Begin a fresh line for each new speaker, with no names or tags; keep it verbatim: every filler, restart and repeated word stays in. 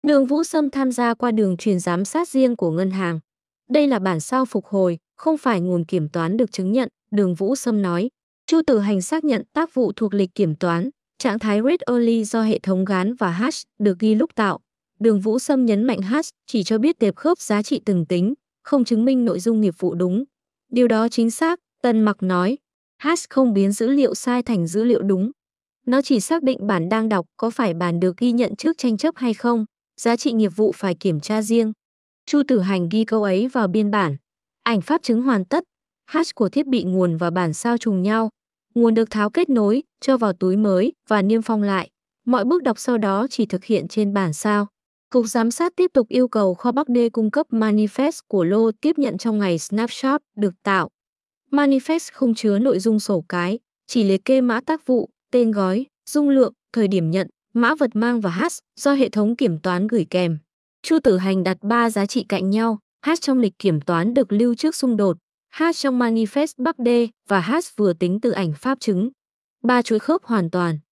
Đường Vũ Sâm tham gia qua đường truyền giám sát riêng của ngân hàng. Đây là bản sao phục hồi, không phải nguồn kiểm toán được chứng nhận, Đường Vũ Sâm nói. Chu Tử Hành xác nhận tác vụ thuộc lịch kiểm toán, trạng thái read only do hệ thống gán và hash được ghi lúc tạo. Đường Vũ Sâm nhấn mạnh hash chỉ cho biết tệp khớp giá trị từng tính, không chứng minh nội dung nghiệp vụ đúng. Điều đó chính xác, Tân Mặc nói. Hash không biến dữ liệu sai thành dữ liệu đúng. Nó chỉ xác định bản đang đọc có phải bản được ghi nhận trước tranh chấp hay không. Giá trị nghiệp vụ phải kiểm tra riêng. Chu Tử Hành ghi câu ấy vào biên bản. Ảnh pháp chứng hoàn tất. Hash của thiết bị nguồn và bản sao trùng nhau. Nguồn được tháo kết nối, cho vào túi mới và niêm phong lại. Mọi bước đọc sau đó chỉ thực hiện trên bản sao. Cục Giám sát tiếp tục yêu cầu kho Bắc D cung cấp manifest của lô tiếp nhận trong ngày snapshot được tạo. Manifest không chứa nội dung sổ cái, chỉ liệt kê mã tác vụ, tên gói, dung lượng, thời điểm nhận, mã vật mang và hash do hệ thống kiểm toán gửi kèm. Chu Tử Hành đặt ba giá trị cạnh nhau, hash trong lịch kiểm toán được lưu trước xung đột, hash trong manifest Bắc D và hash vừa tính từ ảnh pháp chứng. Ba chuỗi khớp hoàn toàn.